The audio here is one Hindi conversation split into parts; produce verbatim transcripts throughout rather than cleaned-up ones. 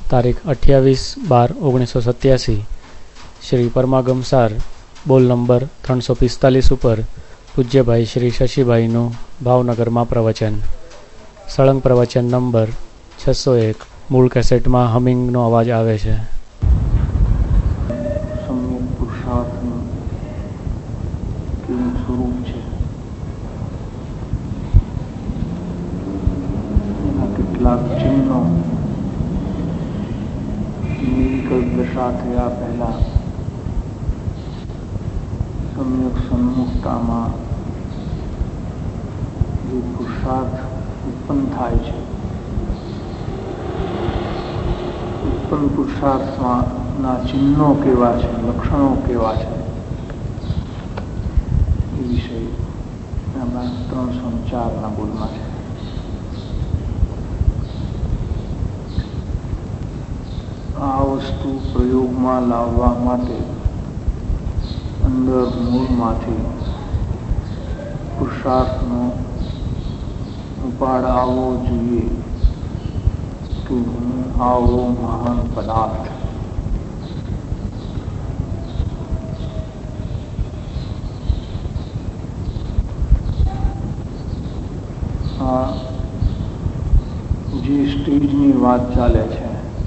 તારીખ અઠ્યાવીસ બાર ઓગણીસો સત્યાસી શ્રી પરમાગમ સાર બોલ નંબર ત્રણસો પિસ્તાલીસ ઉપર પૂજ્યભાઈ શ્રી શશીભાઈનું ભાવનગરમાં પ્રવચન. સળંગ પ્રવચન નંબર છસો એક. મૂળ કેસેટમાં હમિંગનો અવાજ આવે છે. સમ્યક પુરુષાર્થનું કેવું સ્વરૂપ છે, એના કેટલાક ચિહ્નો નિર્વિકલ્પ દશા થયા પહેલા સમ્યક સન્મુખતામાં જે પુરુષાર્થ ઉત્પન્ન થાય છે, ઉત્પન્ન પુરુષાર્થમાં ના ચિહ્નો કેવા છે, લક્ષણો કેવા છે, એ વિષય આપણા ત્રણસો ચારના બોલમાં છે. આ વસ્તુ પ્રયોગમાં લાવવા માટે અંદર મૂળમાંથી પુરુષાર્થનો ઉપાડ આવવો જોઈએ કે હું આવો મહાન પદાર્થ. આ જે સ્ટેજની વાત ચાલે છે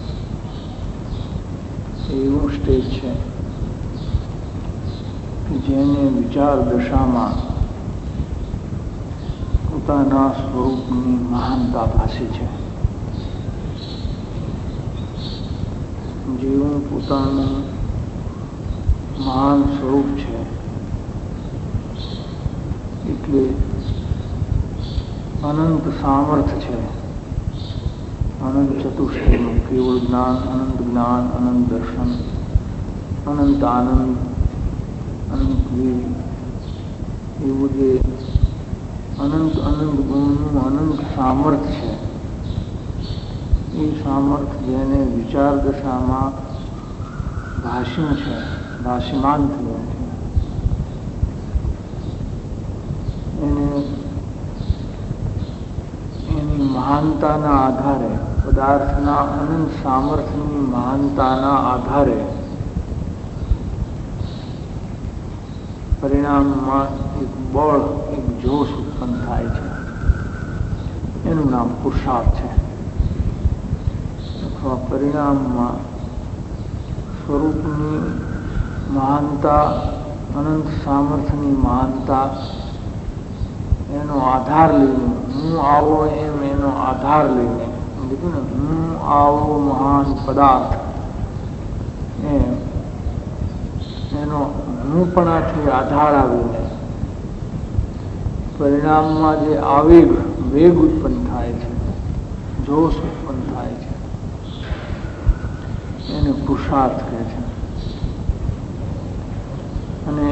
એવું સ્ટેજ છે કે જેને વિચાર દશામાં પોતાના સ્વરૂપની મહાનતા ભાસે છે. જેવું પોતાનું મહાન સ્વરૂપ છે એટલે અનંત સામર્થ્ય છે, અનંત ચતુષ્ટયનું કેવળ જ્ઞાન, અનંત જ્ઞાન, અનંત દર્શન, અનંત આનંદ, અનંત વીર, એવું જે અનંત અનંત ગુણનું અનંત સામર્થ્ય છે, એ સામર્થ્ય જેને વિચાર દશામાં ભાષ્યું છે, ભાષ્યમાન થયું છે, એને એની મહાનતાના આધારે, પદાર્થના અનંત સામર્થ્યની મહાનતાના આધારે પરિણામમાં એક બળ, એક જોશ ઉત્પન્ન થાય છે. એનું નામ પુરુષાર્થ છે. અથવા પરિણામમાં સ્વરૂપની મહાનતા, અનંત સામર્થ્યની મહાનતા એનો આધાર લઈને, હું આવો એમ એનો આધાર લઈને, કીધું ને, હું આવો મહાન પદાર્થ એમ એનો હુંપણાથી આધાર આવીને પરિણામમાં જે આવેગ, વેગ ઉત્પન્ન થાય છે, જોશ ઉત્પન્ન થાય છે, એને પુરુષાર્થ કહે છે. અને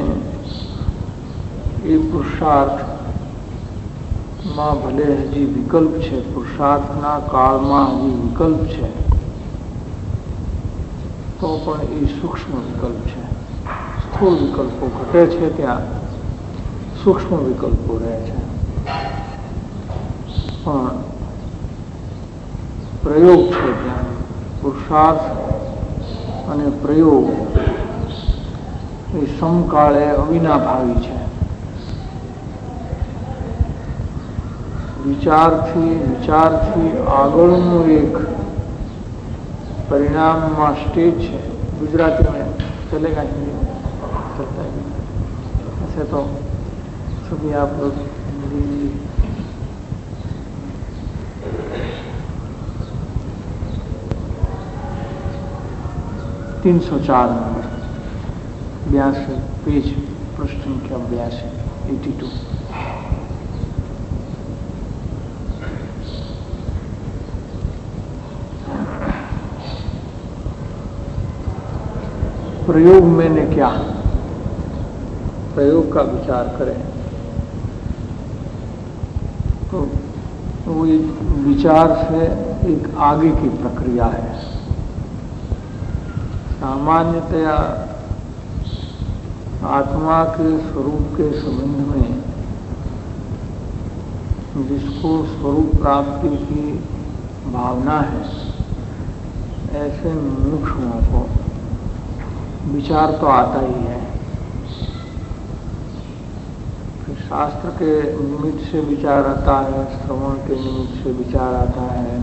એ પુરુષાર્થ માં ભલે હજી વિકલ્પ છે, પુરુષાર્થના કાળમાં હજી વિકલ્પ છે, તો પણ એ સૂક્ષ્મ વિકલ્પ છે. સ્થૂળ વિકલ્પો ઘટે છે ત્યાં સૂક્ષ્મ વિકલ્પો રહે છે. પણ પ્રયોગ છે ત્યાં પુરુષાર્થ અને પ્રયોગ એ સમકાળે અવિનાભાવી છે. વિચારથી વિચારથી આગળનું એક પરિણામમાં સ્ટેજ છે. ગુજરાતી में चलेगा, हिंदी में चलता है ऐसे तो सभी आप लोग हिंदी तीन सौ चार नंबर बयासी पेज पृष्ठ संख्या बयासी एटी टू. प्रयोग मैंने क्या, प्रयोग का विचार करें तो वो एक विचार से एक आगे की प्रक्रिया है. सामान्यतया आत्मा के स्वरूप के संबंध में जिसको स्वरूप प्राप्ति की भावना है, ऐसे मुमुक्षुओं को विचार तो आता ही है, फिर शास्त्र के निमित्त से विचार आता है, श्रवण के निमित्त से विचार आता है,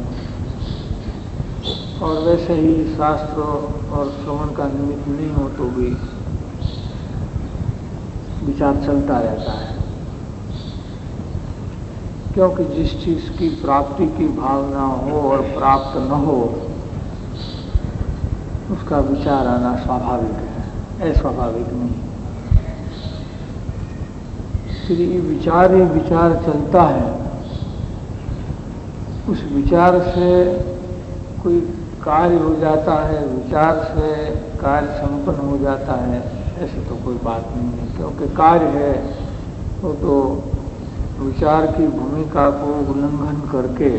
और वैसे ही शास्त्र और श्रवण का निमित्त नहीं हो तो भी विचार चलता रहता है, क्योंकि जिस चीज की प्राप्ति की भावना हो और प्राप्त न हो उसका विचार आना स्वाभाविक है, अस्वाभाविक नहीं। फिर ये विचार ही विचार चलता है, उस विचार से कोई कार्य हो जाता है, विचार से कार्य संपन्न हो जाता है, ऐसे तो कोई बात नहीं है, क्योंकि कार्य है वो तो विचार की भूमिका को उल्लंघन करके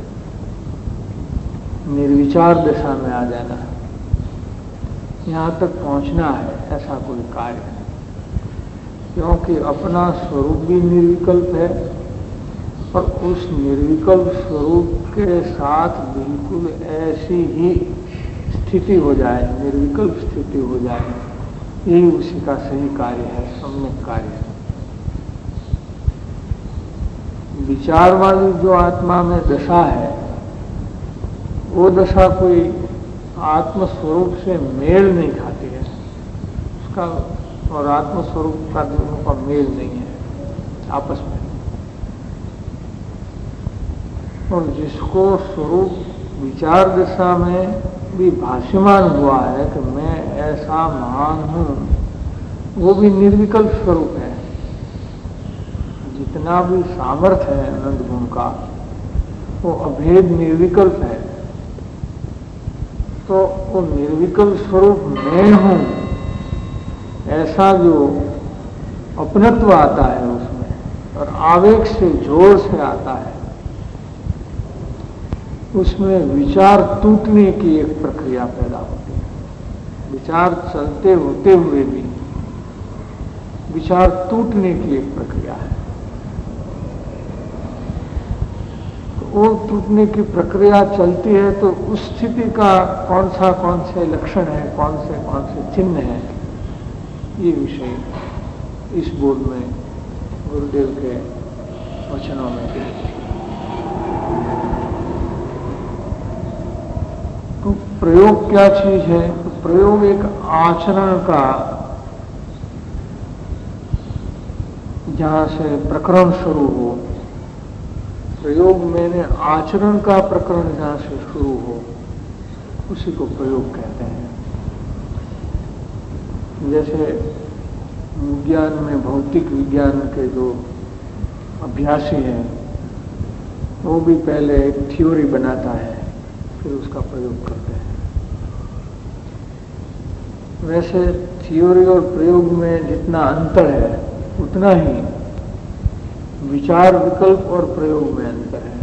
निर्विचार दशा में आ जाना, यहाँ तक पहुँचना है, ऐसा कोई कार्य है, क्योंकि अपना स्वरूप भी निर्विकल्प है और उस निर्विकल्प स्वरूप के साथ बिल्कुल ऐसी ही स्थिति हो जाए, निर्विकल्प स्थिति हो जाए, यही उसी का सही कार्य है, सम्यक कार्य है। विचार वाली जो आत्मा में दशा है वो दशा कोई आत्मस्वरूप से मेल नहीं खाती है, उसका और आत्मस्वरूप का दोनों का मेल नहीं है आपस में। और जिसको स्वरूप विचार दशा में भी भाष्यमान हुआ है कि मैं ऐसा महान हूं, वो भी निर्विकल्प स्वरूप है। जितना भी सामर्थ्य है अनंत गुण का वो अभेद निर्विकल्प है, तो वो निर्विकल्प स्वरूप मैं हूं ऐसा जो अपनत्व आता है उसमें और आवेग से जोर से आता है, उसमें विचार टूटने की एक प्रक्रिया पैदा होती है। विचार चलते होते हुए भी विचार टूटने की एक प्रक्रिया है। तो वो टूटने की प्रक्रिया चलती है तो उस स्थिति का कौन सा कौन से लक्षण है, कौन से कौन से चिन्ह है, ये विषय इस बोध में गुरुदेव के वचनों में है। तो प्रयोग क्या चीज है? तो प्रयोग एक आचरण का, जहां से प्रकरण शुरू हो, प्रयोग मैंने आचरण का प्रकरण जहां से शुरू हो उसी को प्रयोग कहते हैं। जैसे विज्ञान में भौतिक विज्ञान के जो अभ्यासी हैं वो भी पहले एक थ्योरी बनाता है फिर उसका प्रयोग करते हैं। वैसे थ्योरी और प्रयोग में जितना अंतर है उतना ही विचार विकल्प और प्रयोग में अंतर है।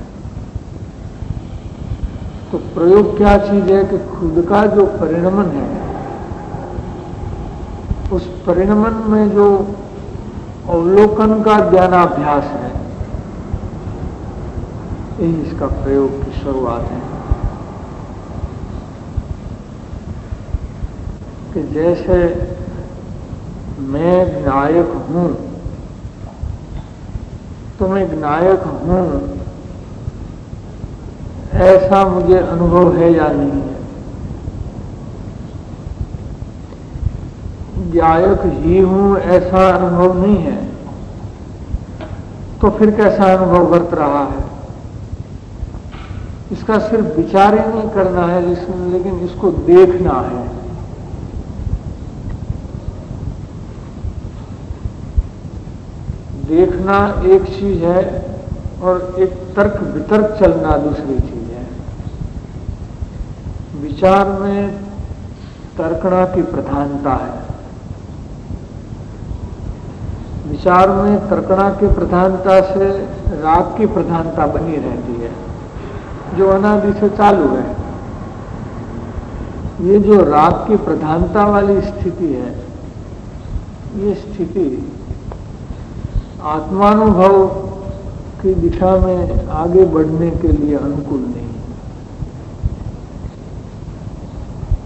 तो प्रयोग क्या चीज है कि खुद का जो परिणमन है उस परिणमन में जो अवलोकन का ज्ञानाभ्यास है, यही इसका प्रयोग की शुरुआत है। कि जैसे मैं ज्ञायक हूं तो मैं ज्ञायक हूं ऐसा मुझे अनुभव है या नहीं है? ज्ञायक ही हूं ऐसा अनुभव नहीं है, तो फिर कैसा अनुभव वर्त रहा है? इसका सिर्फ विचार ही नहीं करना है, लेकिन इसको देखना है। देखना एक चीज है और एक तर्क वितर्क चलना दूसरी चीज है। विचार में तर्कणा की प्रधानता है, विचार में तर्कणा की प्रधानता से राग की प्रधानता बनी रहती है जो अनादि से चालू है। ये जो राग की प्रधानता वाली स्थिति है, ये स्थिति आत्मानुभव की दिशा में आगे बढ़ने के लिए अनुकूल नहीं।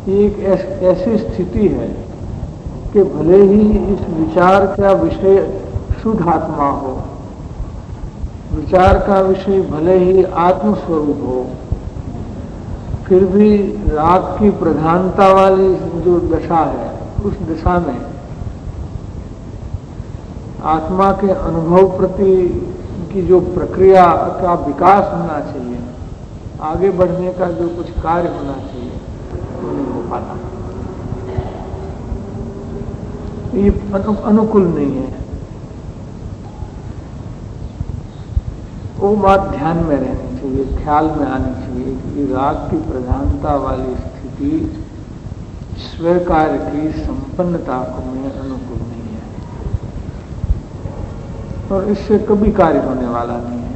एक ऐस, ऐसी स्थिति है कि भले ही इस विचार का विषय शुद्ध आत्मा हो, विचार का विषय भले ही आत्मस्वरूप हो, फिर भी राग की प्रधानता वाली जो दशा है, उस दशा में आत्मा के अनुभव प्रति की जो प्रक्रिया का विकास होना चाहिए, आगे बढ़ने का जो कुछ कार्य होना चाहिए, वो नहीं हो पाता। ये अनु, अनुकूल नहीं है। वो बात ध्यान में रहनी चाहिए, ख्याल में आनी चाहिए कि राग की प्रधानता वाली स्थिति स्वीकार की संपन्नता को में अनुकूल नहीं है और इससे कभी कार्य होने वाला नहीं है।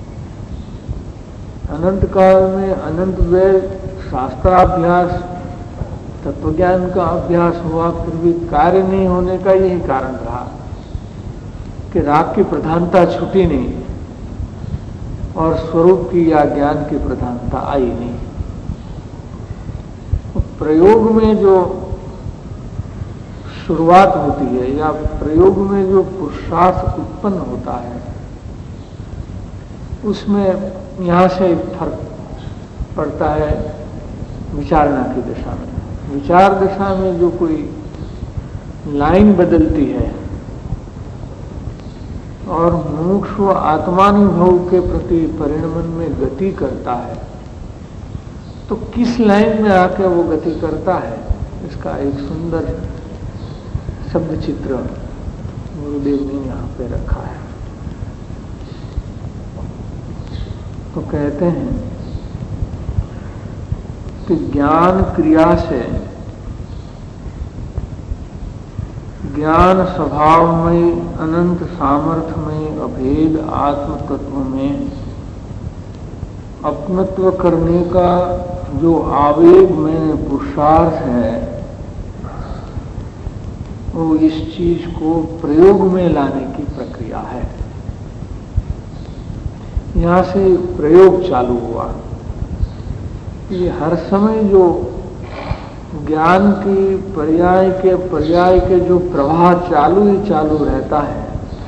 अनंत काल में अनंत वेद शास्त्राभ्यास तत्वज्ञान का अभ्यास हुआ, फिर भी कार्य नहीं होने का यही कारण रहा कि राग की प्रधानता छूटी नहीं और स्वरूप की या ज्ञान की प्रधानता आई नहीं। प्रयोग में जो शुरुआत होती है या प्रयोग में जो पुरुषार्थ उत्पन्न होता है, उसमें यहां से फर्क पड़ता है विचारणा की दिशा में। विचार दिशा में जो कोई लाइन बदलती है और मुमुक्षु आत्मानुभव के प्रति परिणमन में गति करता है, तो किस लाइन में आके वो गति करता है, इसका एक सुंदर शब्द चित्र गुरुदेव ने यहाँ पे रखा है। तो कहते हैं कि ज्ञान क्रिया से ज्ञान स्वभावमय अनंत सामर्थ्यमय अभेद आत्म तत्व में अपनत्व करने का जो आवेग में पुरुषार्थ है, वो इस चीज को प्रयोग में लाने की प्रक्रिया है। यहां से प्रयोग चालू हुआ। ये हर समय जो ज्ञान की पर्याय के पर्याय के जो प्रवाह चालू ही चालू रहता है,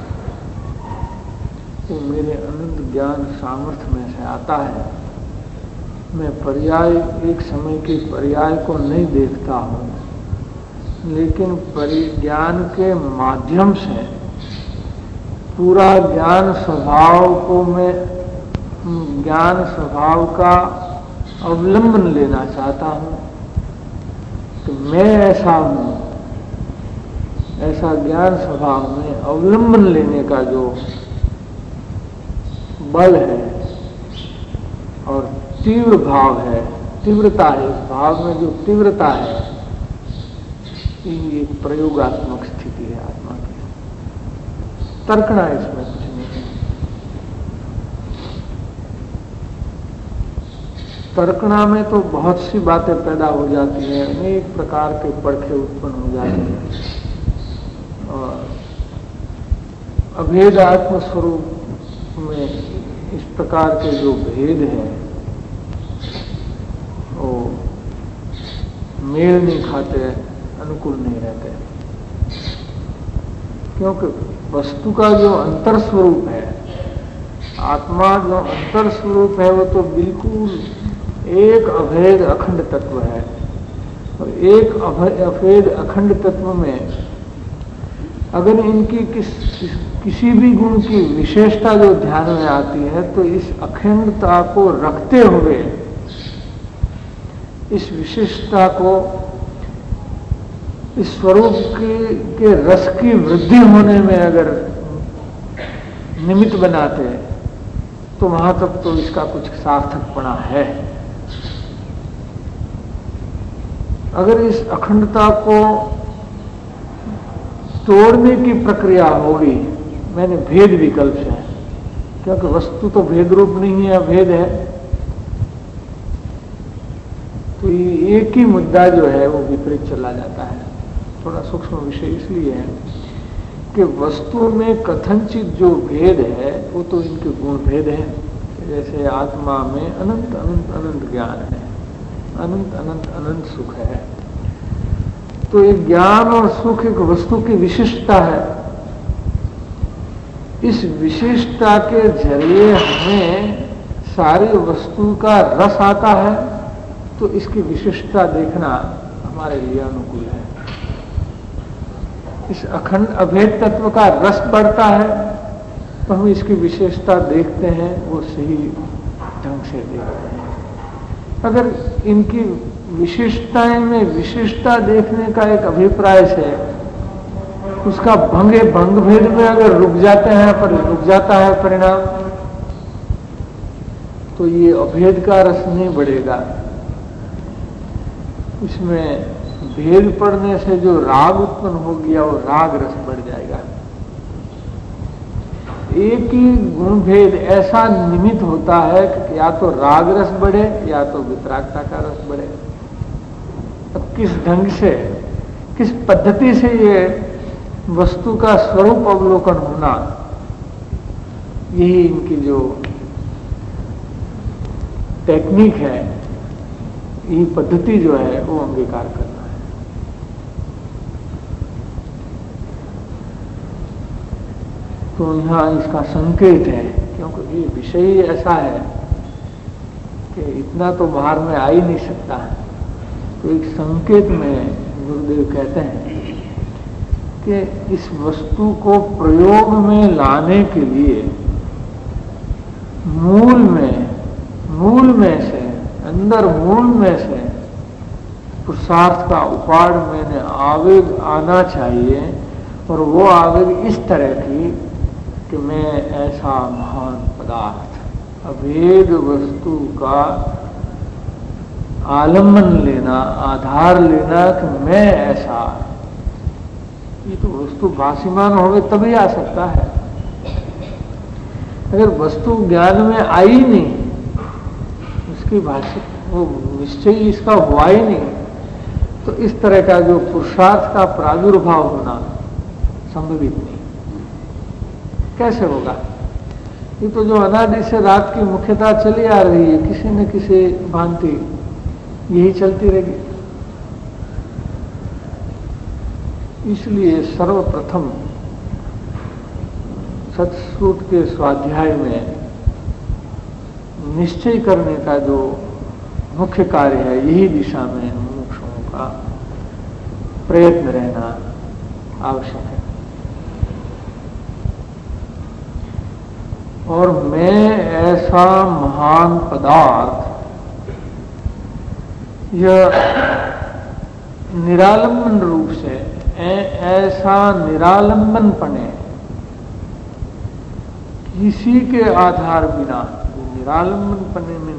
वो मेरे अनंत ज्ञान सामर्थ्य में से आता है। मैं पर्याय एक समय के पर्याय को नहीं देखता हूं, लेकिन परिज्ञान के माध्यम से पूरा ज्ञान स्वभाव को मैं ज्ञान स्वभाव का अवलंबन लेना चाहता हूं कि मैं ऐसा हूं। ऐसा ज्ञान स्वभाव में अवलंबन लेने का जो बल है और तीव्र भाव है, तीव्रता है, इस भाव में जो तीव्रता है, ये एक प्रयोगात्मक स्थिति है आत्मा की। तर्कना इसमें कुछ नहीं है। तर्कना में तो बहुत सी बातें पैदा हो जाती हैं, अनेक प्रकार के पड़खे उत्पन्न हो जाते हैं और अभेद आत्म स्वरूप में इस प्रकार के जो भेद हैं वो मेल नहीं खाते, अनुकूल नहीं रहते, क्योंकि वस्तु का जो अंतर स्वरूप है, आत्मा जो अंतर स्वरूप है, वो तो बिल्कुल एक अभेद अखंड तत्व है। और एक अभेद अखंड तत्व में अगर इनकी किस, किस किसी भी गुण की विशेषता जो ध्यान में आती है, तो इस अखंडता को रखते हुए इस विशिष्टता को इस स्वरूप के, के रस की वृद्धि होने में अगर निमित्त बनाते हैं, तो वहां तक तो इसका कुछ सार्थकपना है। अगर इस अखंडता को तोड़ने की प्रक्रिया होगी, मैंने भेद विकल्प से, क्योंकि वस्तु तो भेद रूप नहीं है, अभेद है, तो ये एक ही मुद्दा जो है वो विपरीत चला जाता है। थोड़ा सूक्ष्म विषय इसलिए है कि वस्तु में कथनचित जो भेद है वो तो इनके गुण भेद है। जैसे आत्मा में अनंत अनंत अनंत ज्ञान है, अनंत अनंत अनंत सुख है। तो ये ज्ञान और सुख एक वस्तु की विशिष्टता है। इस विशिष्टता के जरिए हमें सारी वस्तु का रस आता है, तो इसकी विशिष्टता देखना हमारे लिए अनुकूल है। इस अखंड अभेद तत्व का रस बढ़ता है तो हम इसकी विशेषता देखते हैं, वो सही ढंग से देखते हैं। अगर इनकी विशिष्टताएं में विशिष्टता देखने का एक अभिप्राय से उसका भंगे भंग भेद में अगर रुक जाते हैं, पर रुक जाता है परिणाम, तो ये अभेद का रस नहीं बढ़ेगा। इसमें भेद पड़ने से जो राग उत्पन्न हो गया वो राग रस बढ़ जाएगा। एक ही गुण भेद ऐसा निमित्त होता है कि या तो राग रस बढ़े या तो वितरागता का रस बढ़े। अब किस ढंग से, किस पद्धति से ये वस्तु का स्वरूप अवलोकन होना, यही इनकी जो टेक्निक है, यही पद्धति जो है वो अंगीकार करना है। तो यहां इसका संकेत है, क्योंकि ये विषय ही ऐसा है कि इतना तो बाहर में आ ही नहीं सकता है। तो एक संकेत में गुरुदेव कहते हैं कि इस वस्तु को प्रयोग में लाने के लिए मूल में मूल में से अंदर मूल में से पुरुषार्थ का उपाड़ में आवेग आना चाहिए, और वो आवेग इस तरह की कि मैं ऐसा महान पदार्थ अभेद वस्तु का आलम्बन लेना, आधार लेना कि मैं ऐसा, ये तो वस्तु भाषिमान होवे तभी आ सकता है। अगर वस्तु ज्ञान में आई नहीं, उसकी भाषा वो निश्चय इसका हुआ ही नहीं, तो इस तरह का जो पुरुषार्थ का प्रादुर्भाव होना संभवित नहीं। कैसे होगा? ये तो जो अनादि से रात की मुख्यता चली आ रही है, किसी न किसी भांति यही चलती रहेगी। इसलिए सर्वप्रथम सत्सूत के स्वाध्याय में निश्चय करने का जो मुख्य कार्य है, यही दिशा में मुमुक्षुओं का प्रयत्न रहना आवश्यक है। और मैं ऐसा महान पदार्थ, यह निरालंबन रूप से ऐसा निरालंबन पने किसी के आधार बिना, निरालंबन पने में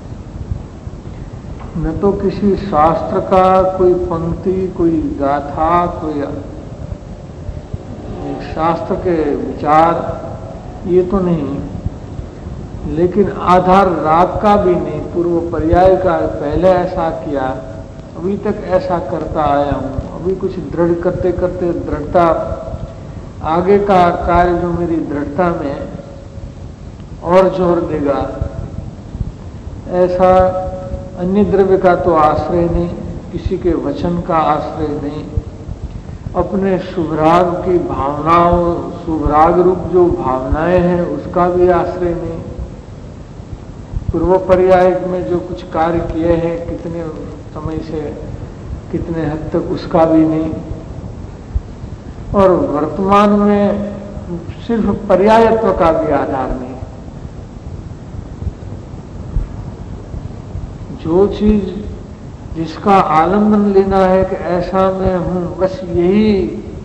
न तो किसी शास्त्र का कोई पंक्ति, कोई गाथा, कोई शास्त्र के विचार, ये तो नहीं, लेकिन आधार राग का भी नहीं, पूर्व पर्याय का पहले ऐसा किया, अभी तक ऐसा करता आया हूं, अभी कुछ दृढ़ करते करते दृढ़ता, आगे का कार्य जो मेरी दृढ़ता में और जोर देगा, ऐसा अन्य द्रव्य का तो आश्रय नहीं, किसी के वचन का आश्रय नहीं, अपने शुभराग की भावनाओं, शुभराग रूप जो भावनाएं हैं उसका भी आश्रय नहीं, पूर्व पर्याय में जो कुछ कार्य किए हैं कितने समय से कितने हद तक, उसका भी नहीं, और वर्तमान में सिर्फ पर्यायत्व का भी आधार नहीं। जो चीज जिसका आलम्बन लेना है कि ऐसा मैं हूं, बस यही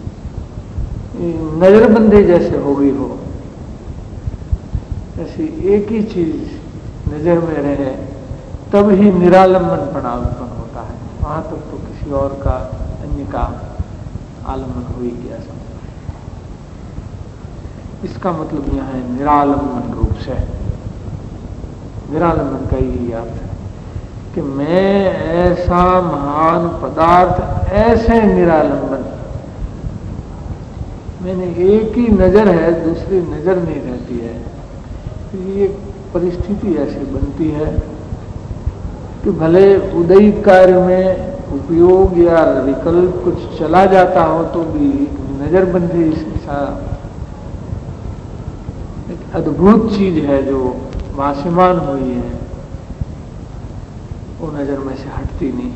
नजरबंदी जैसे हो गई हो, ऐसी एक ही चीज नजर में रहे, तब ही निरालंबनपना उत्पन्न होता है। वहां तक तो किसी और का, अन्य का आलम्बन हो ही गया सब। इसका मतलब यह है निरालंबन रूप से, निरालंबन का यही अर्थ है कि मैं ऐसा महान पदार्थ, ऐसे निरालंबन, मैंने एक ही नजर है, दूसरी नजर नहीं रहती है। ये परिस्थिति ऐसी बनती है कि भले उदयी कार्य में उपयोग या विकल्प कुछ चला जाता हो तो भी नजरबंदी ऐसा एक अद्भुत चीज है जो वासिमान हुई है, वो नजर में से हटती नहीं।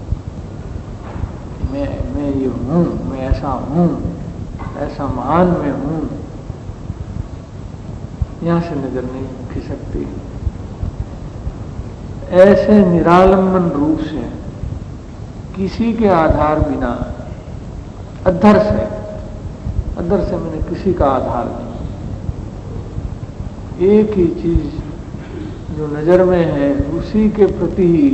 मैं मैं ये हूं, मैं ऐसा हूं, ऐसा महान मैं हूं, यहां से नजर नहीं खिसकती। ऐसे निरालंबन रूप से किसी के आधार बिना, अधर से, अधर से मैंने किसी का आधार नहीं, एक ही चीज जो नजर में है उसी के प्रति ही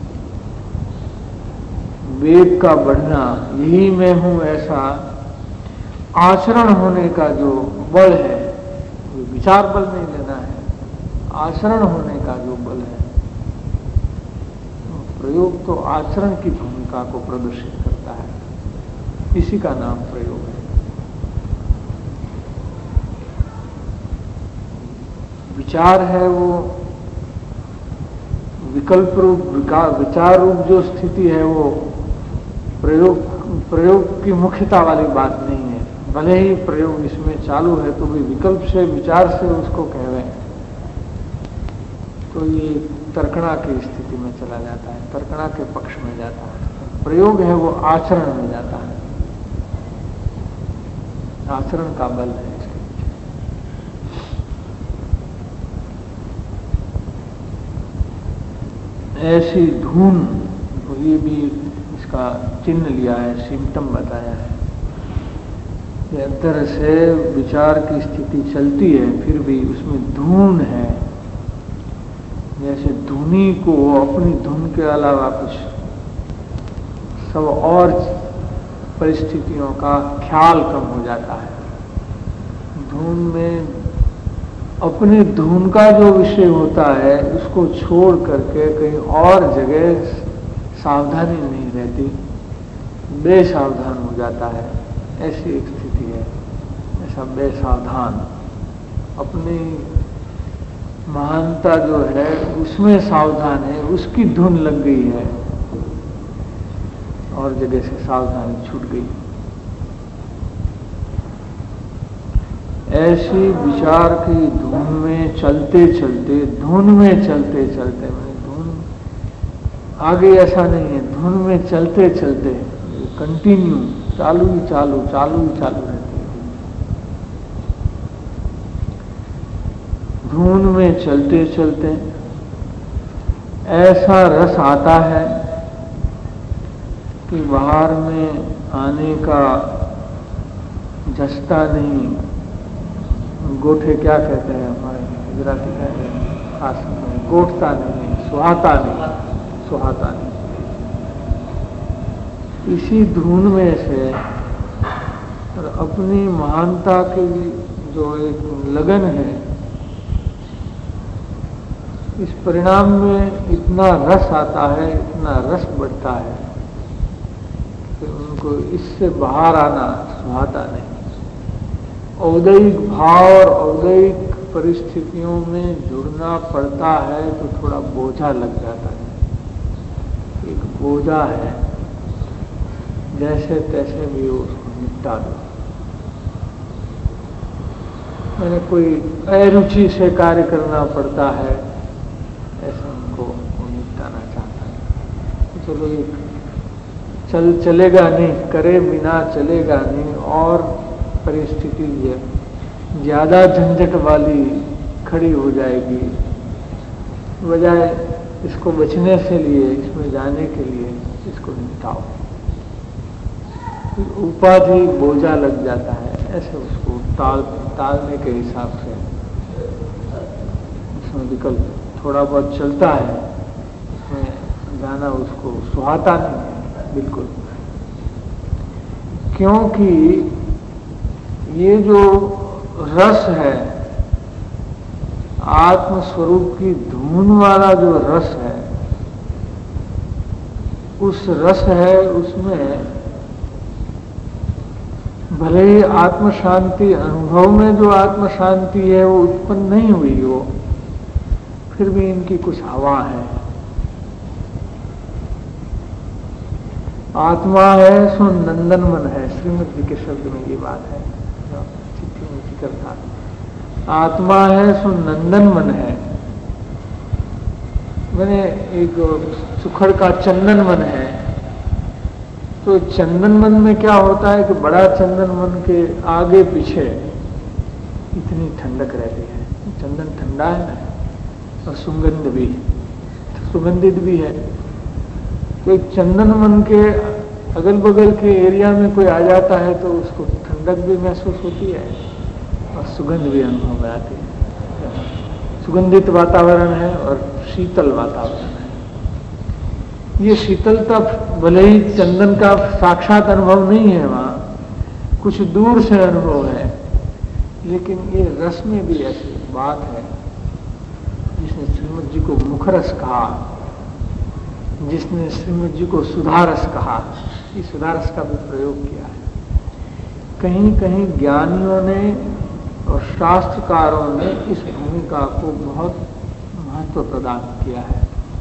वेग का बढ़ना, यही मैं हूं, ऐसा आचरण होने का जो बल है, विचार बल नहीं लेना है, आचरण होने का जो बल है, प्रयोग तो आचरण की भूमिका को प्रदर्शित करता है, इसी का नाम प्रयोग है। विचार है वो विकल्प रूप, विचार रूप जो स्थिति है वो प्रयोग प्रयोग की मुख्यता वाली बात नहीं है। भले ही प्रयोग इसमें चालू है तो भी विकल्प से, विचार से उसको कह रहे हैं तो ये तर्कणा की स्थिति में चला जाता है, तर्कणा के पक्ष में जाता है। प्रयोग है वो आचरण में जाता है, आचरण का बल है इसके पीछे। ऐसी धून, ये भी इसका चिन्ह लिया है, सिम्टम बताया है कि अंदर से विचार की स्थिति चलती है फिर भी उसमें धून है। जैसे धुनी को अपनी धुन के अलावा कुछ सब और परिस्थितियों का ख्याल कम हो जाता है। धुन में अपनी धुन का जो विषय होता है उसको छोड़ करके कहीं और जगह सावधानी नहीं रहती, बेसावधान हो जाता है, ऐसी एक स्थिति है। ऐसा बेसावधान, अपनी महानता जो है उसमें सावधान है, उसकी धुन लग गई है और जगह से सावधानी छूट गई। ऐसी विचार की धुन में चलते चलते, धुन में चलते चलते, मैंने धुन आगे ऐसा नहीं है, धुन में चलते चलते कंटिन्यू, चालू ही चालू, चालू ही चालू रहती है। धुन में चलते चलते ऐसा रस आता है कि बाहर में आने का जस्ता नहीं, गोठे क्या कहते हैं हमारे गुजराती कहते हैं, खास में गोठता नहीं, सुहाता नहीं, सुहाता नहीं। इसी धुन में से और अपनी महानता की जो एक लगन है, इस परिणाम में इतना रस आता है, इतना रस बढ़ता है कि उनको इससे बाहर आना सुहाता नहीं। औदैहिक भाव और औदैहिक परिस्थितियों में जुड़ना पड़ता है तो थोड़ा बोझा लग जाता है, एक बोझा है, जैसे तैसे भी उसको निपटा दो। मैंने कोई अरुचि से कार्य करना पड़ता है, ऐसा उनको निपटाना चाहता है। चलो एक चल चलेगा नहीं, करे बिना चलेगा नहीं, और परिस्थिति ज्यादा झंझट वाली खड़ी हो जाएगी, बजाय इसको बचने से लिए, इसमें जाने के लिए इसको निपटाओ। उपाधि बोझा लग जाता है, ऐसे उसको टाल टालने के हिसाब से उसमें विकल्प थोड़ा बहुत चलता है, उसमें जाना उसको सुहाता नहीं है बिल्कुल। क्योंकि ये जो रस है, आत्म स्वरूप की धुन वाला जो रस है, उस रस है, उसमें भले ही आत्म शांति, अनुभव में जो आत्म शांति है वो उत्पन्न नहीं हुई हो, फिर भी इनकी कुछ हवा है, आत्मा है सो नंदन मन है, श्रीमद जी के शब्द में ये बात है, चिट्ठी में जिक्र था। आत्मा है सो नंदन मन है, मैंने एक सुखड़ का चंदन मन है। तो चंदन मन में क्या होता है कि बड़ा चंदन मन के आगे पीछे इतनी ठंडक रहती है, चंदन ठंडा है ना, और सुगंध भी, सुगंधित भी है। तो चंदन मन के अगल बगल के एरिया में कोई आ जाता है तो उसको ठंडक भी महसूस होती है और सुगंध भी अनुभव में आती है। सुगंधित वातावरण है और शीतल वातावरण है। ये शीतलता भले ही चंदन का साक्षात अनुभव नहीं है, वहां कुछ दूर से अनुभव है, लेकिन ये रस में भी ऐसी बात है जिसने श्रीमद जी को मुखरस कहा, जिसने श्रीमद जी को सुधारस कहा, इस सुधारस का भी प्रयोग किया है। कहीं कहीं ज्ञानियों ने और शास्त्रकारों ने इस भूमिका को बहुत महत्व प्रदान किया है।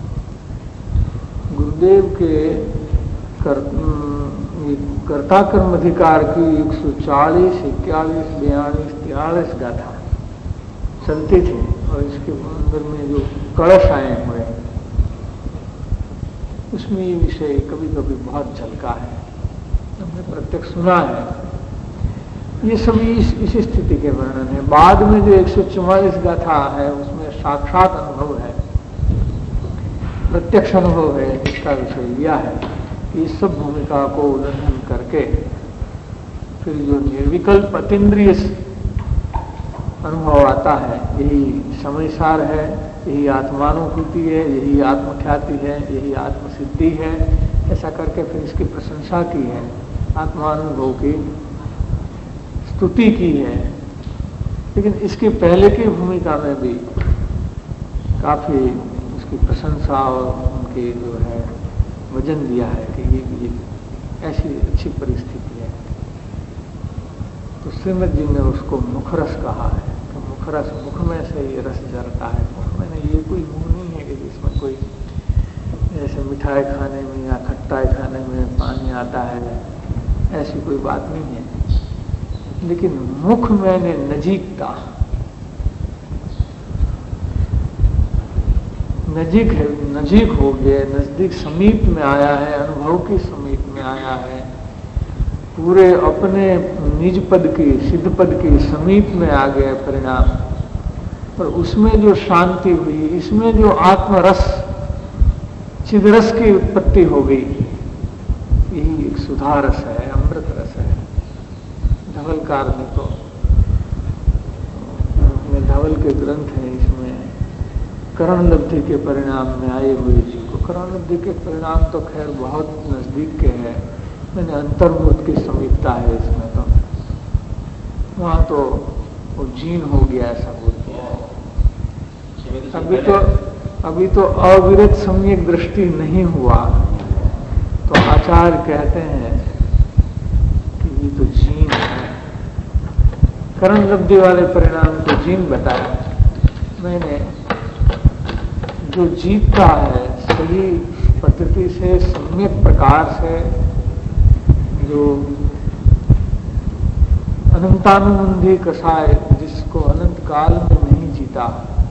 गुरुदेव के कर, कर्ता कर्म अधिकार की एक सौ चालीस इक्यालीस बयालीस तिरालीस गाथा चलती थी और इसके अंदर में जो कलश आए हुए उसमें ये विषय कभी कभी बहुत झलका है, हमने प्रत्यक्ष सुना है। ये सभी इस, इस स्थिति के वर्णन है। बाद में जो एक सौ चौवालीस गाथा है उसमें साक्षात अनुभव है, प्रत्यक्ष अनुभव है, इसका विषय लिया है कि इस सब भूमिका को उल्लंघन करके फिर जो निर्विकल्प अतीन्द्रिय अनुभव आता है, यही समयसार है, यही आत्मानुभूति है, यही आत्मख्याति है, यही आत्मसिद्धि है। ऐसा करके फिर इसकी प्रशंसा की है, आत्मानुभव की स्तुति की है। लेकिन इसके पहले की भूमिका में भी काफी उसकी प्रशंसा और उनके जो है वजन दिया है कि ये, ये ऐसी अच्छी परिस्थिति है। तो श्रीमद जी ने उसको मुखरस कहा है, तो मुखरस मुख में से ये रस जरता है। मुख में ये कोई मुंह नहीं है कि जिसमें कोई जैसे मिठाई खाने में या खट्टाई खाने में पानी आता है, ऐसी कोई बात नहीं है। लेकिन मुख मैंने नजीकता, नजीक है, नजीक हो गया, नजदीक समीप में आया है, अनुभव की समीप में आया है, पूरे अपने निज पद की सिद्ध पद की समीप में आ गया परिणाम। और उसमें जो शांति हुई, इसमें जो आत्मरस चिदरस की उत्पत्ति हो गई, यही एक सुधारस है, अमृत रस है। धवलकार ने तो धवल के ग्रंथ है, इसमें करण लब्धि के परिणाम में आए हुए जीव को, करण लब्धि के परिणाम तो खैर बहुत नजदीक के हैं, मैंने अंतर्भूत की समीपता है इसमें, तो वहां तो वो जीन हो गया ऐसा बोलते हैं। अभी तो अभी तो अविरत सम्यक दृष्टि नहीं हुआ, तो आचार्य कहते हैं कि ये तो जीन है। करण लब्धि वाले परिणाम को जीन बताया मैंने। जो जीतता है सही पद्धति से, सम्यक प्रकार से, जो अनंतानुबंधी कसाय, जिसको अनंत काल में नहीं जीता,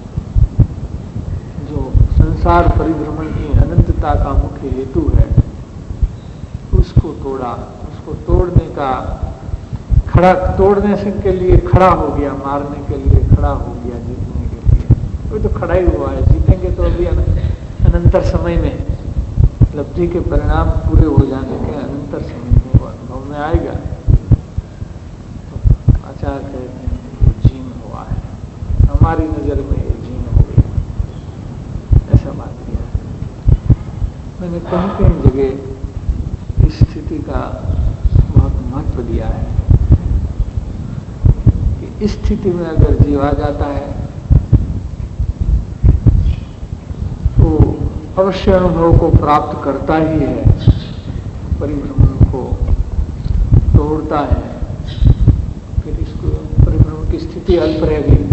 जो संसार परिभ्रमण की अनंतता का मुख्य हेतु है, उसको तोड़ा, उसको तोड़ने का खड़ा तोड़ने से के लिए खड़ा हो गया, मारने के लिए खड़ा हो गया, जीतने के लिए वो तो खड़ा ही हुआ है। जीतेंगे तो अभी अनंतर समय में, लब्धि के परिणाम पूरे हो जाने के अनंतर समय में वो अनुभव में आएगा। तो आचार्य कहते हैं वो जीन हुआ है, हमारी नजर में ये जीन हो गया, ऐसा बात किया है। मैंने कहीं कहीं जगह इस स्थिति का बहुत महत्व दिया है कि इस स्थिति में अगर जीव आ जाता है तो अवश्य अनुभव को प्राप्त करता ही है, परिभ्रमण को तोड़ता है, फिर इसको परिभ्रमण की स्थिति अल्प रहेगी।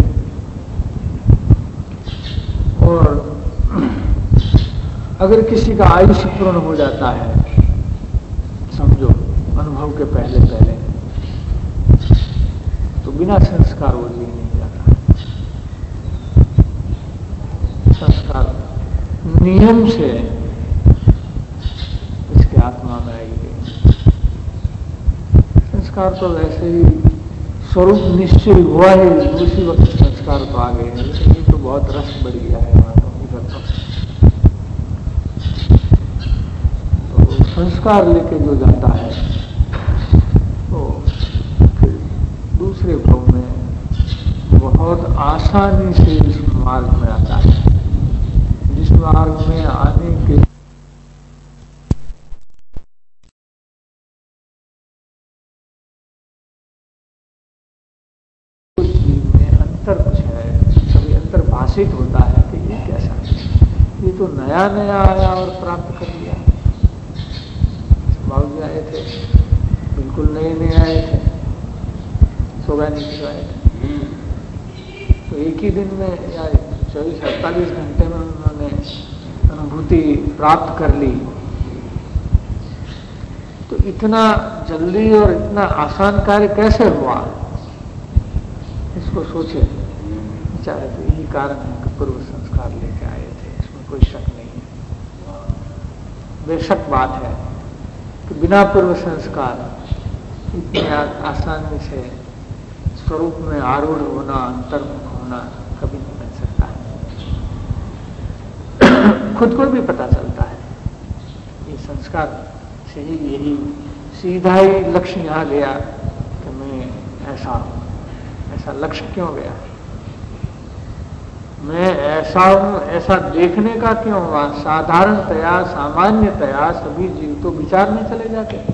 और अगर किसी का आयुष्य पूर्ण हो जाता है समझो अनुभव के पहले पहले, तो बिना संस्कार वो जी नहीं जाता। संस्कार नियम से इसके आत्मा में आई गई। संस्कार तो वैसे ही स्वरूप निश्चय हुआ है, उसी वक्त संस्कार तो आ गए हैं। लेकिन ये तो बहुत रस बढ़ गया है वहां तो इधर तो, तो संस्कार लेके जो जाता है तो फिर दूसरे भाव में बहुत आसानी से इस मार्ग में आता है, जिस मार्ग में आने के कुछ है, कभी अंतर्भाषित होता है कि ये कैसा है, ये तो नया नया आया और प्राप्त कर लिया। बाबू आए थे, बिल्कुल नए नए आए थे, सोगानी से आए थे, तो एक ही दिन में या चौबीस अड़तालीस घंटे में उन्होंने अनुभूति प्राप्त कर ली। तो इतना जल्दी और इतना आसान कार्य कैसे हुआ, इसको सोचे विचारे। तो यही कारण है कि पूर्व संस्कार लेके आए थे, इसमें कोई शक नहीं है। बेशक बात है कि बिना पूर्व संस्कार इतनी आसानी से स्वरूप में आरूढ़ होना, अंतर्मुख होना कभी नहीं बन सकता है। खुद को भी पता चलता है, ये संस्कार से ही यही सीधा ही लक्ष्य यहाँ गया कि मैं ऐसा हूं। ऐसा लक्ष्य क्यों गया, मैं ऐसा हूं, ऐसा देखने का क्यों हुआ। साधारणतया सामान्यतया सभी जीव तो विचार में चले जाते हैं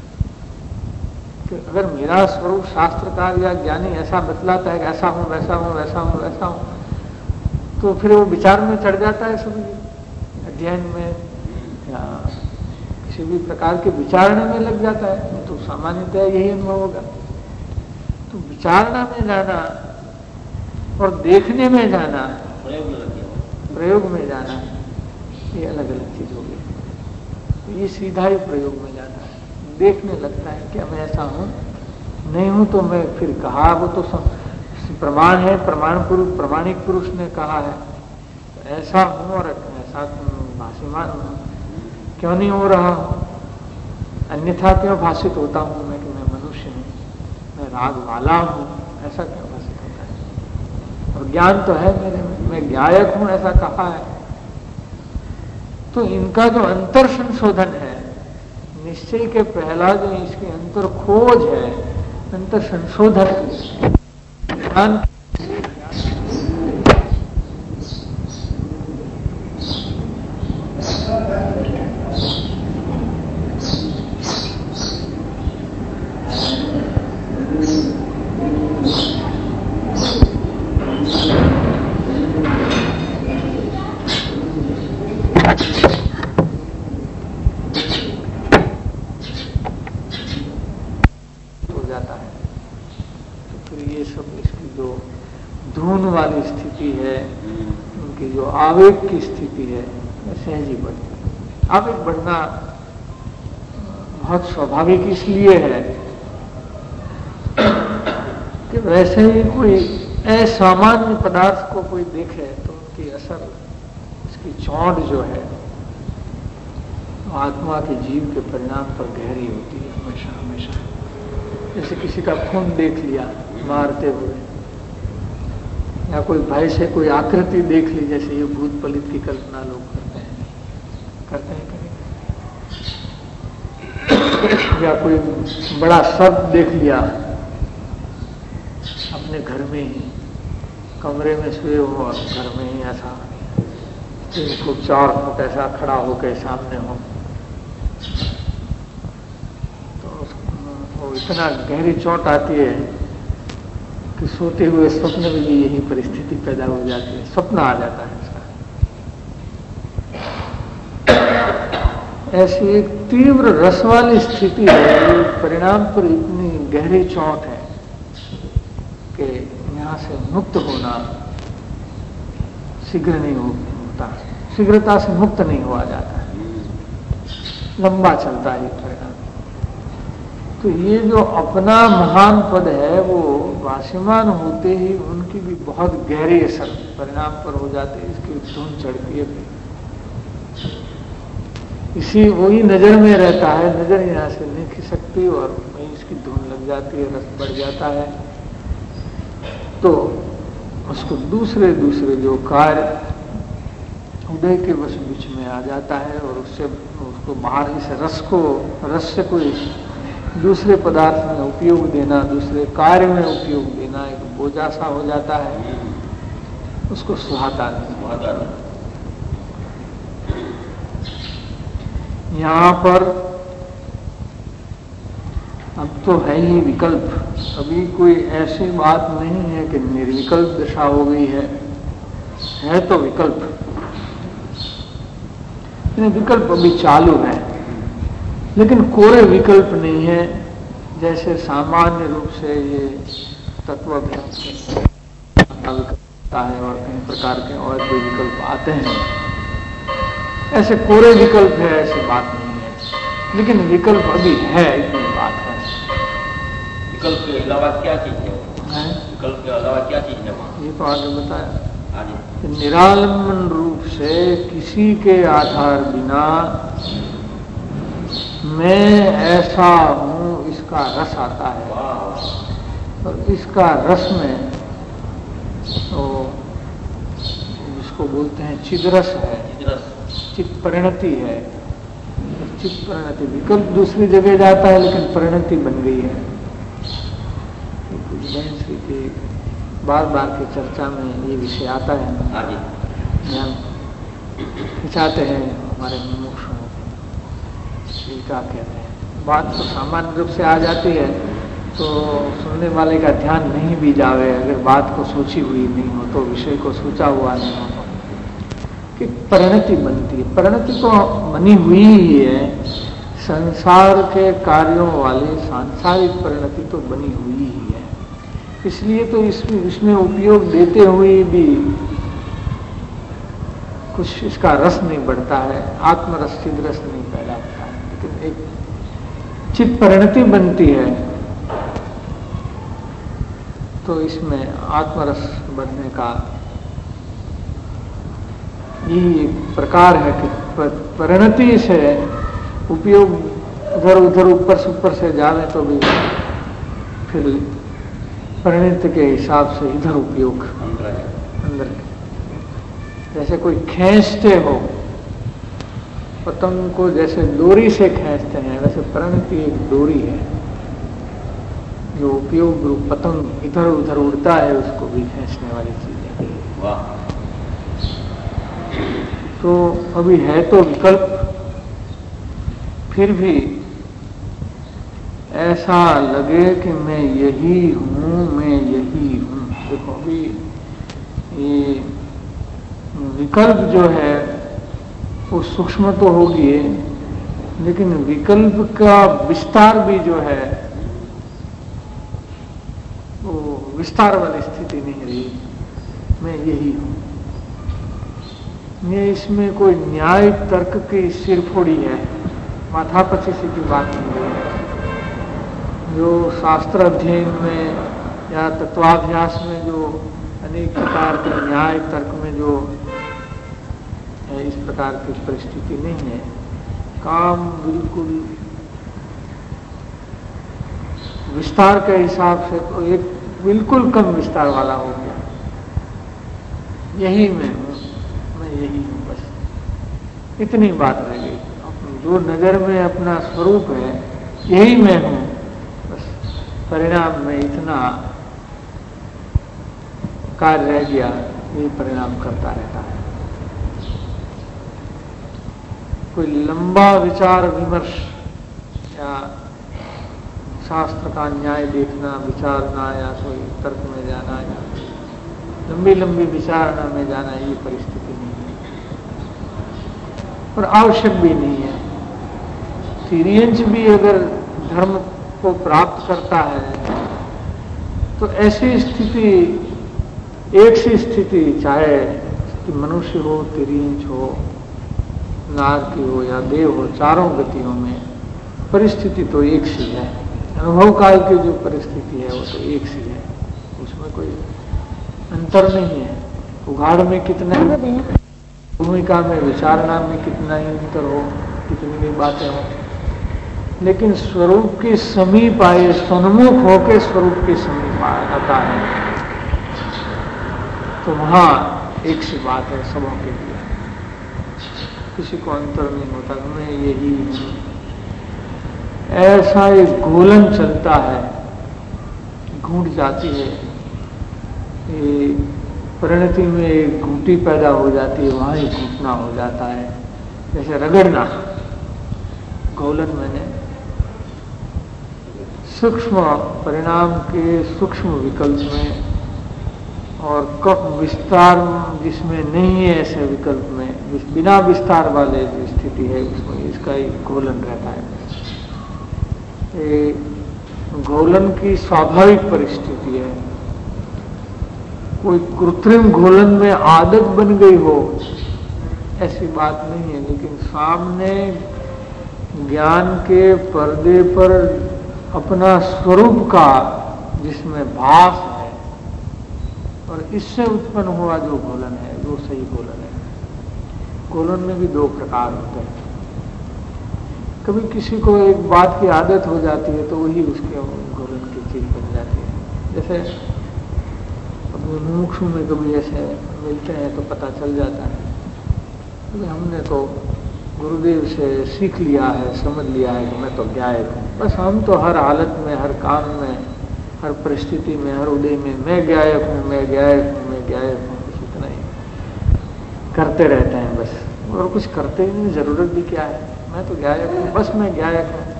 कि अगर मेरा स्वरूप शास्त्रकार या ज्ञानी ऐसा बतलाता है कि ऐसा हूं, वैसा हूं, वैसा हूं, वैसा हूं, तो फिर वो विचार में चढ़ जाता है। सभी अध्ययन में या किसी भी प्रकार के विचारने में लग जाता है, तो सामान्यतया यही अनुभव होगा। तो विचारना में जाना और देखने में जाना, प्रयोग में जाना, ये अलग अलग चीज हो गई। ये सीधा ही प्रयोग में जाना है, देखने लगता है कि मैं ऐसा हूं, नहीं हूं तो मैं फिर कहा, वो तो प्रमाण है, प्रमाण पुरुष प्रमाणिक पुरुष ने कहा है ऐसा हूं और ऐसा भाषिमान हूं, क्यों नहीं हो रहा हूं, अन्यथा क्यों भाषित होता हूं मैं कि मैं मनुष्य हूं, मैं राग वाला हूं, ऐसा क्यों भाषित होता है। और ज्ञान तो है मेरे में, मैं ज्ञायक हूं, ऐसा कहा है। तो इनका जो अंतर संशोधन है, निश्चय के पहला जो इसकी अंतर खोज है, अंतर संशोधन ज्ञान वाली स्थिति है, उनकी जो आवेग की स्थिति है, सहज ही बढ़ती है। आवेग बढ़ना बहुत स्वाभाविक इसलिए है कि वैसे ही कोई असामान्य पदार्थ को कोई देखे तो उनकी असर, उसकी चौंट जो है आत्मा के जीव के परिणाम पर गहरी होती है हमेशा हमेशा। जैसे किसी का खून देख लिया मारते हुए, या कोई भय से कोई आकृति देख ली, जैसे ये भूत पलित की कल्पना लोग करते हैं करते हैं करें। या कोई बड़ा शब्द देख लिया अपने घर में ही, कमरे में सोए हो और घर में ही ऐसा तीन फुट चार फुट ऐसा खड़ा होकर सामने हो, तो वो इतना गहरी चोट आती है कि सोते हुए स्वप्न में भी यही परिस्थिति पैदा हो जाती है, स्वप्न आ जाता है इसका। ऐसी एक तीव्र रस वाली स्थिति है, परिणाम पर इतनी गहरी चोट है कि यहां से मुक्त होना शीघ्र नहीं होता, शीघ्रता से मुक्त नहीं हुआ जाता है, लंबा चलता है परिणाम। तो ये जो अपना महान पद है वो भाष्यमान होते ही उनकी भी बहुत गहरे असर परिणाम पर हो जाते हैं। इसकी धुन चढ़ती है, इसी वही नजर में रहता है, नजर यहाँ से नहीं खिसकती और वहीं इसकी धुन लग जाती है, रस बढ़ जाता है। तो उसको दूसरे दूसरे जो कार्य उदय के बस बीच में आ जाता है और उससे उसको बाहर इस रस को रस से कोई दूसरे पदार्थ में उपयोग देना, दूसरे कार्य में उपयोग देना एक बोझा सा हो जाता है, उसको सुहाता नहीं। यहाँ पर अब तो है ही विकल्प, अभी कोई ऐसी बात नहीं है कि निर्विकल्प दशा हो गई है, है तो विकल्प, विकल्प अभी चालू है, लेकिन कोई विकल्प नहीं है। जैसे सामान्य रूप से ये तत्वाभ्यास होता है और कई प्रकार के और भी विकल्प आते हैं, ऐसे कोरे विकल्प है ऐसी बात नहीं है, लेकिन विकल्प अभी है, इतनी बात है। विकल्प के अलावा क्या चीज है? विकल्प के अलावा क्या चीज है वहां? ये तो आगे बताया, निरालंबन रूप से किसी के आधार बिना मैं ऐसा हूं, इसका रस आता है और इसका रस में तो जिसको बोलते हैं चिदरस है, चित परिणति है। चित परिणति, विकल्प दूसरी जगह जाता है लेकिन परिणति बन गई है। श्री की बार बार की चर्चा में ये विषय आता है, हम खिंचाते हैं हमारे मुमुक्षुओं को, क्या कहते हैं, बात तो सामान्य रूप से आ जाती है तो सुनने वाले का ध्यान नहीं भी जावे, अगर बात को सोची हुई नहीं हो तो, विषय को सोचा हुआ नहीं हो तो, कि परिणति बनती है। परिणति तो बनी हुई ही है, संसार के कार्यों वाली सांसारिक परिणति तो बनी हुई ही है, इसलिए तो इसमें इसमें उपयोग देते हुए भी कुछ इसका रस नहीं बढ़ता है, आत्मरस चिदरस नहीं पैदा होता है, लेकिन एक चित्त परिणति बनती है तो इसमें आत्मरस बढ़ने का यही एक प्रकार है कि परिणति से उपयोग उधर उधर ऊपर से ऊपर से जावे तो भी फिर परिणति के हिसाब से इधर उपयोग अंदर, जैसे कोई खींचते हो पतंग को, जैसे डोरी से खींचते हैं, वैसे परिणति एक डोरी है जो उपयोग रूप पतंग इधर उधर उड़ता है, उसको भी खींचने वाली चीज है। तो अभी है तो विकल्प, फिर भी ऐसा लगे कि मैं यही हूं, मैं यही हूं। देखो अभी ये विकल्प जो है वो सूक्ष्म तो होगी, लेकिन विकल्प का विस्तार भी जो है वो विस्तार वाली स्थिति नहीं रही। मैं यही हूं, ये इसमें कोई न्याय तर्क की सिरफोड़ी है, माथापच्चीसी की बात नहीं है। जो शास्त्र अध्ययन में या तत्वाभ्यास में जो अनेक प्रकार के न्याय तर्क में जो है, इस प्रकार की परिस्थिति नहीं है। काम बिल्कुल विस्तार के हिसाब से तो एक बिल्कुल कम विस्तार वाला हो गया। यही मैं हूं, मैं यही हूं, बस इतनी बात रह गई। जो नजर में अपना स्वरूप है यही मैं हूं, बस परिणाम में इतना कार्य रह गया, यही परिणाम करता रहता है। कोई लंबा विचार विमर्श या शास्त्र का न्याय देखना, विचारना या कोई तर्क में जाना या लंबी लंबी विचारणा में जाना, ये परिस्थिति नहीं है और आवश्यक भी नहीं है। तिर्यंच भी अगर धर्म को प्राप्त करता है तो ऐसी स्थिति, एक सी स्थिति, चाहे कि मनुष्य हो, तिर्यंच हो, नाग की हो या देव हो, चारों गतियों में परिस्थिति तो एक सी है, अनुभव काल की जो परिस्थिति है वो तो एक सी है, उसमें कोई अंतर नहीं है। उघाड़ में कितना भूमिका में विचारना में कितना ही अंतर हो, कितनी भी बातें हो, लेकिन स्वरूप के समीप आए, सन्मुख होके स्वरूप के समीप आता है तो वहां एक सी बात है सबों के लिए, किसी को अंतर नहीं होता। मैं यही हूं, ऐसा एक घोलन चलता है, घूट जाती है, ये परिणति में एक घूंटी पैदा हो जाती है, वहां ही घूटना हो जाता है, जैसे रगड़ना। घोलन मैंने सूक्ष्म परिणाम के सूक्ष्म विकल्प में और कफ विस्तार जिसमें नहीं है, ऐसे विकल्प में बिना विस्तार वाले जो स्थिति है उसमें इसका एक घोलन रहता है। ये घोलन की स्वाभाविक परिस्थिति है, कोई कृत्रिम घोलन में आदत बन गई हो ऐसी बात नहीं है, लेकिन सामने ज्ञान के पर्दे पर अपना स्वरूप का जिसमें भास है और इससे उत्पन्न हुआ जो घोलन है वो सही घोलन है। घोलन में भी दो प्रकार होते हैं, कभी किसी को एक बात की आदत हो जाती है तो वही उसके घोलन की चीज बन जाती है। जैसे अपने मुमुक्षु में कभी ऐसे मिलते हैं तो पता चल जाता है, हमने तो गुरुदेव से सीख लिया है, समझ लिया है कि मैं तो गायक हूँ, बस हम तो हर हालत में, हर काम में, हर परिस्थिति में, हर उदय में मैं गायक हूँ, मैं गायक हूँ, मैं गायक हूँ, बस इतना ही करते रहते हैं बस, और कुछ करते ही नहीं, जरूरत भी क्या है, मैं तो गायक हूँ, बस मैं गायक हूँ।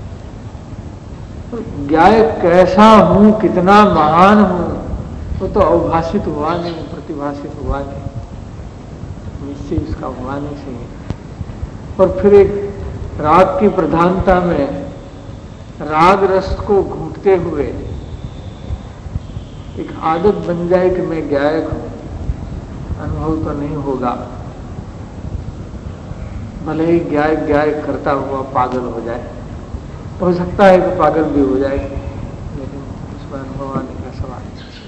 तो गायक कैसा हूँ, कितना महान हूँ, वो तो अवभाषित हुआ नहीं, प्रतिभाषित हुआ नहीं, निश्चय इसका हुआ नहीं सही। और फिर एक राग की प्रधानता में राग रस को घूंटते हुए एक आदत बन जाए कि मैं गायक हूं, अनुभव तो नहीं होगा, भले ही गायक गायक करता हुआ पागल हो जाए, हो सकता है कि पागल भी हो जाए, लेकिन उसमें अनुभव आने का सवाल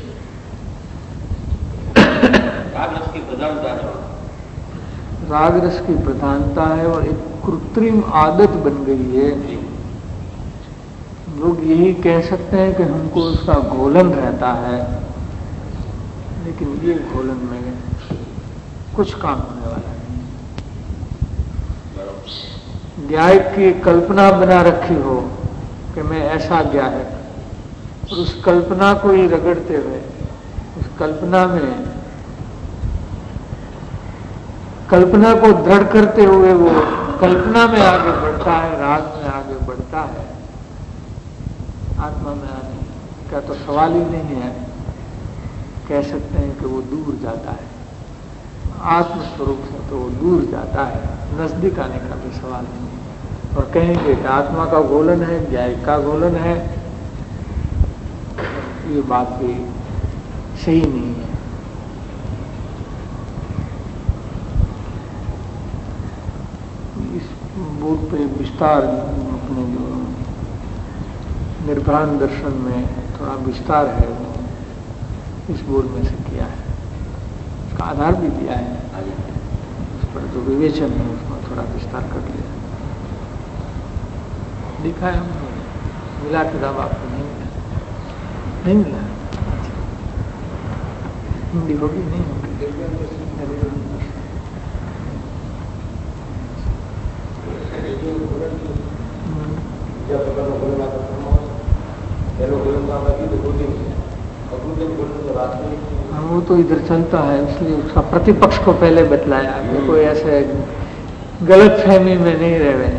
राग रस की प्रधानता है, राग रस की प्रधानता है और एक कृत्रिम आदत बन गई है। लोग यही कह सकते हैं कि हमको उसका घोलन रहता है, लेकिन ये घोलन में कुछ काम होने वाला नहीं। गायक की कल्पना बना रखी हो कि मैं ऐसा गायक, और उस कल्पना को ही रगड़ते हुए, उस कल्पना में कल्पना को दृढ़ करते हुए वो कल्पना में आगे बढ़ता है, राग में आगे बढ़ता है, आत्मा में आने का तो सवाल ही नहीं है। कह सकते हैं कि वो दूर जाता है, आत्म स्वरूप से तो वो दूर जाता है, नजदीक आने का भी सवाल नहीं। और कहेंगे कि आत्मा का घोलन है, गायक का घोलन है, ये बात भी सही नहीं है। बोध पे विस्तार अपने जो निर्भान दर्शन में थोड़ा विस्तार है इस बोध में से किया है, उसका आधार भी दिया है, उस पर जो विवेचन है उसमें थोड़ा विस्तार कर लिया, लिखा है हमने, मिला किताब आपको नहीं मिला, नहीं मिला, हिंदी होगी नहीं होगी, वो तो इधर चलता है, इसलिए उसका प्रतिपक्ष को पहले बतलाया कि कोई ऐसे गलत फहमी में नहीं रह रहे।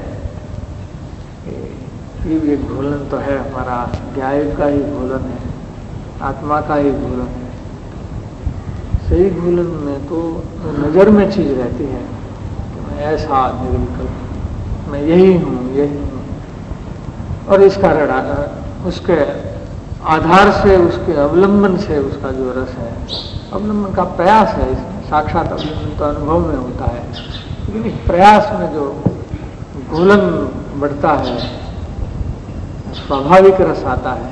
ये भी एक घोलन तो है, हमारा गायक का ही घोलन है, आत्मा का ही घोलन है। सही घोलन में तो नजर में चीज रहती है कि मैं ऐसा निर्विकल्प, मैं यही हूँ, यही हूँ, और इस कारण उसके आधार से, उसके अवलंबन से उसका जो रस है, अवलंबन का प्रयास है, इसमें साक्षात अवलंबन तो अनुभव में होता है, लेकिन इस प्रयास में जो घोलन बढ़ता है स्वाभाविक रस आता है,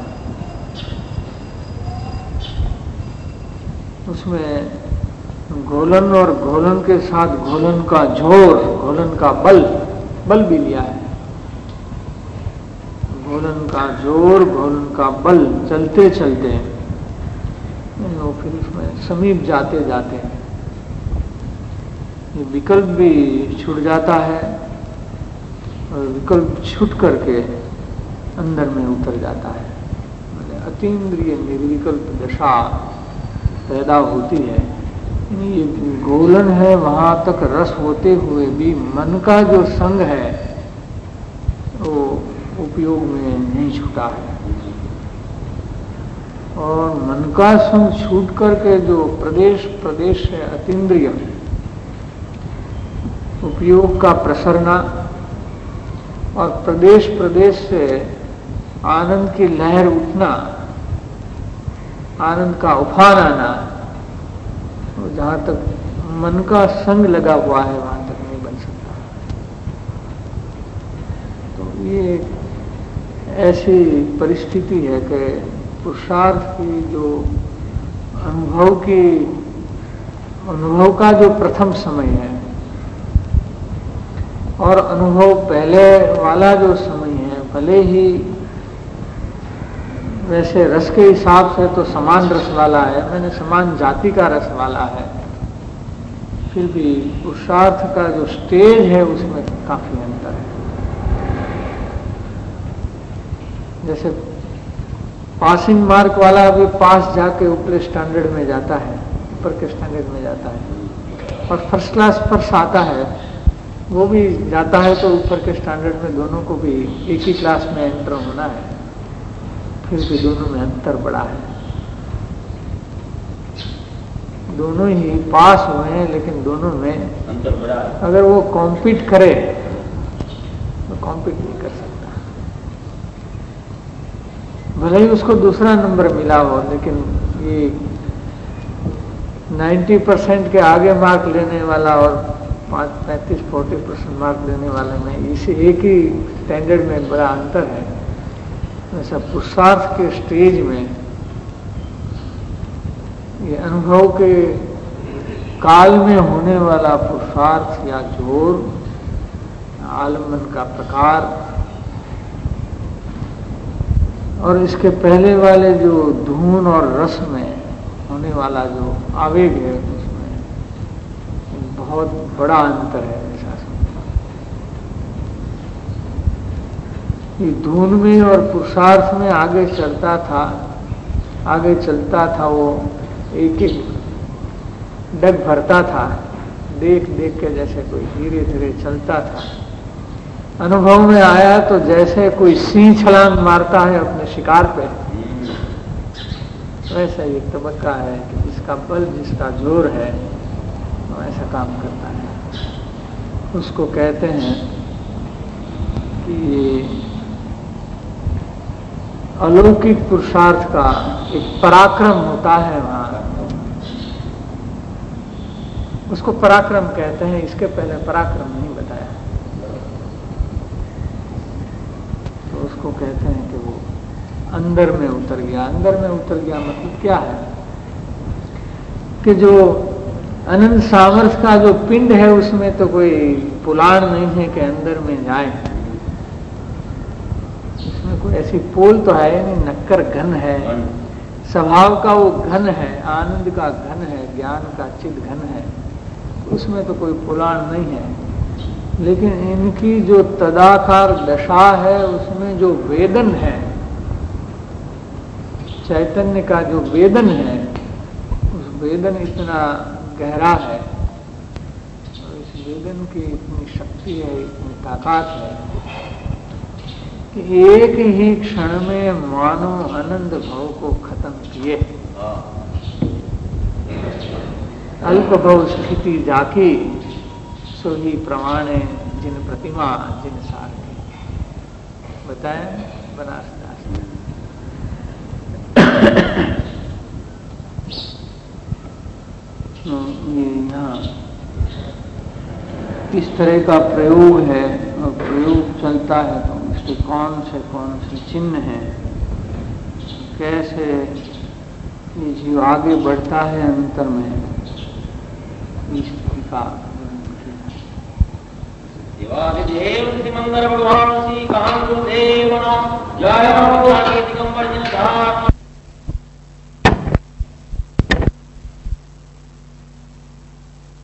उसमें घोलन और घोलन के साथ घोलन का जोर, घोलन का बल बल भी लिया है। घोलन का जोर, घोलन का बल चलते चलते वो फिर उसमें समीप जाते जाते ये विकल्प भी छूट जाता है और विकल्प छूट करके अंदर में उतर जाता है। मतलब अतीन्द्रिय निर्विकल्प दशा पैदा होती है। ये घोलन है, वहां तक रस होते हुए भी मन का जो संग है वो उपयोग में नहीं छूटा है। और मन का संग छूट करके जो प्रदेश प्रदेश है अतीन्द्रिय उपयोग का प्रसरना और प्रदेश प्रदेश से आनंद की लहर उठना, आनंद का उफान आना, तो जहां तक मन का संग लगा हुआ है वहां तक नहीं बन सकता। तो ये ऐसी परिस्थिति है कि पुरुषार्थ की जो अनुभव की अनुभव का जो प्रथम समय है और अनुभव पहले वाला जो समय है, भले ही वैसे रस के हिसाब से तो समान रस वाला है, मैंने समान जाति का रस वाला है, फिर भी पुरुषार्थ का जो स्टेज है उसमें काफी अंतर है। जैसे पासिंग मार्क वाला अभी पास जाके ऊपर स्टैंडर्ड में जाता है, ऊपर के स्टैंडर्ड में जाता है, और फर्स्ट क्लास फर्स्ट आता है वो भी जाता है, तो ऊपर के स्टैंडर्ड में दोनों को भी एक ही क्लास में एंटर होना है, फिर भी दोनों में अंतर बड़ा है। दोनों ही पास हुए हैं लेकिन दोनों में अंतर बड़ा है। अगर वो कॉम्पीट करे तो कॉम्पीट नहीं कर सकता। भले ही उसको दूसरा नंबर मिला हो, लेकिन ये नब्बे परसेंट के आगे मार्क लेने वाला और पाँच पैंतीस फोर्टी परसेंट मार्क लेने वाले में इसे एक ही स्टैंडर्ड में बड़ा अंतर है। ऐसा पुरुषार्थ के स्टेज में ये अनुभव के काल में होने वाला पुरुषार्थ या जोर, आलम्बन का प्रकार, और इसके पहले वाले जो धून और रस में होने वाला जो आवेग है उसमें बहुत बड़ा अंतर है। ऐसा ये धून में और पुरुषार्थ में आगे चलता था आगे चलता था वो एक एक डग भरता था, देख देख के जैसे कोई धीरे धीरे चलता था। अनुभव में आया तो जैसे कोई सिंह छलांग मारता है अपने शिकार पे, वैसा एक तबक्का है कि जिसका बल, जिसका जोर है वो ऐसा काम करता है। उसको कहते हैं कि ये अलौकिक पुरुषार्थ का एक पराक्रम होता है वहां, उसको पराक्रम कहते हैं। इसके पहले पराक्रम नहीं बताया, तो उसको कहते हैं कि वो अंदर में उतर गया। अंदर में उतर गया मतलब क्या है कि जो अनंत सामर्थ्य का जो पिंड है उसमें तो कोई पुलाड़ नहीं है कि अंदर में जाए, उसमें कोई ऐसी पोल तो है नहीं, नक्कर घन है, स्वभाव का वो घन है, आनंद का घन है, ज्ञान का चिद घन है, उसमें तो कोई पुलाड़ नहीं है। लेकिन इनकी जो तदाकार दशा है उसमें जो वेदन है, चैतन्य का जो वेदन है, उस वेदन इतना गहरा है और इस वेदन की इतनी शक्ति है, इतनी ताकत है कि एक ही क्षण में मानो आनंद भाव को खत्म किए। अल्प भव स्थिति जाकी सो ही प्रमाणे जिन प्रतिमा जिन सार बताए बनारस दास। ये यहाँ इस तरह का प्रयोग है और प्रयोग चलता है तो उसके कौन से कौन से चिन्ह हैं, कैसे ये जीव आगे बढ़ता है अंतर में, इस का देवादिदेव श्री मंगल भगवान श्री कांत देव जय